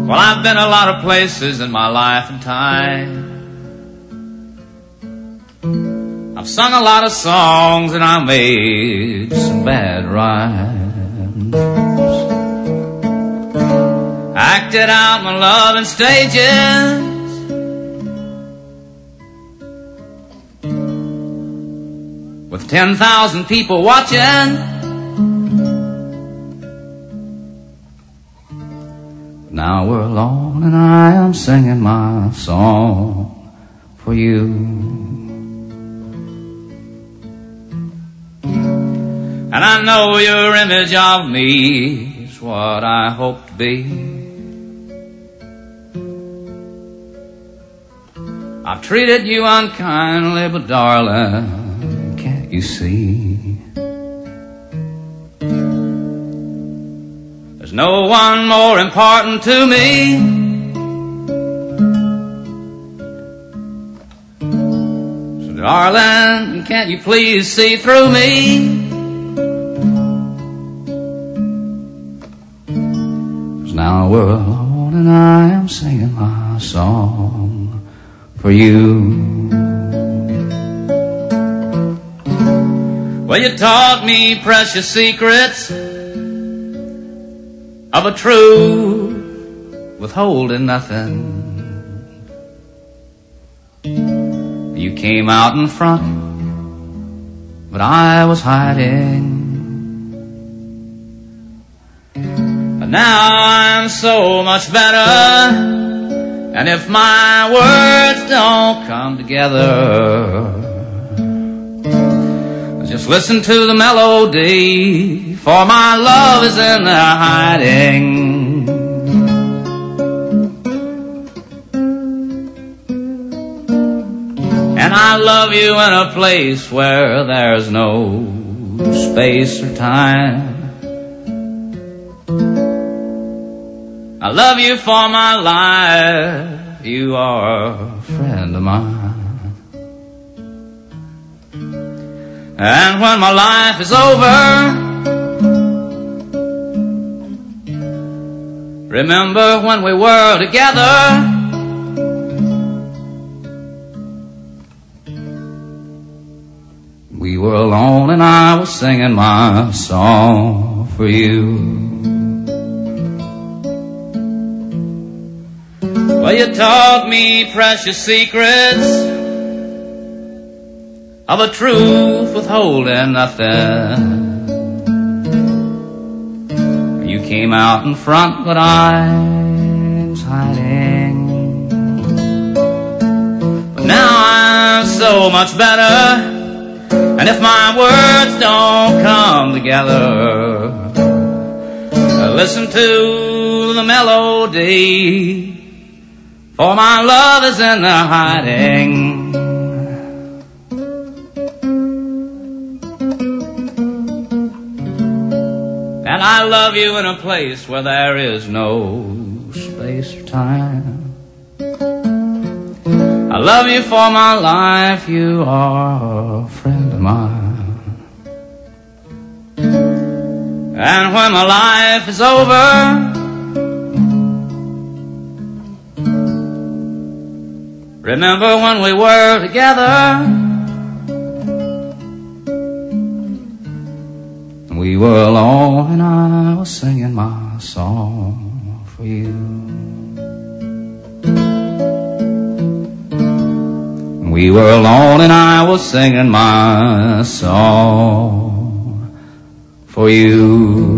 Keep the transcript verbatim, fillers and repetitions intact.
Well, I've been a lot of places in my life and time. I've sung a lot of songs and I made some bad rhymes. Acted out my love in stages. With ten thousand people watching. Now we're alone and I am singing my song for you. And I know your image of me is what I hope to be. I've treated you unkindly, but darling, can't you see? There's no one more important to me. So darling, can't you please see through me? 'Cause now we're alone and I am singing my song for you. Well, you taught me precious secrets of a truth withholding nothing. You came out in front, but I was hiding. But now I'm so much better, and if my words don't come together, just listen to the melody, for my love is in there hiding. And I love you in a place where there's no space or time. I love you for my life, you are a friend of mine. And when my life is over, remember when we were together. We were alone and I was singing my song for you. Well, you taught me precious secrets of a truth withholding nothing. You came out in front, but I was hiding. But now I'm so much better, and if my words don't come together, listen to the melody, for my love is in the hiding. And I love you in a place where there is no space or time. I love you for my life, you are a friend of mine. And when my life is over, remember when we were together. We were alone and I was singing my song for you. We were alone and I was singing my song for you.